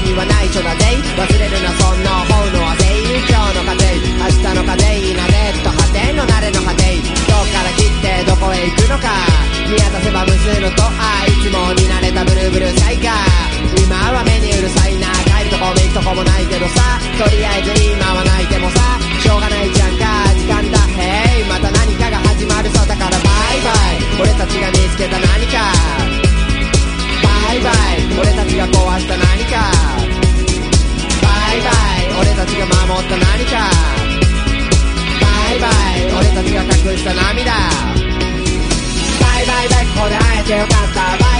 には内緒だぜ。忘れるなそんな方の汗。今日の風明日の風いなでっと果ての慣れの果て。どっから切ってどこへ行くのか見渡せば無数のといつも見慣れたブルーブルーサイガー。今は目にうるさいな帰るとこめくとこもないけどさ。とりあえず今は泣いてもさしょうがないじゃんか時間だ。へいまた何かが始まるそうだからバイバイ俺たちが見つけた何か。バイバイ俺たちが壊した何か。バイバイ俺たちが守った何か。バイバイ俺たちが隠した涙。バイバイバイここで会えてよかった。バイ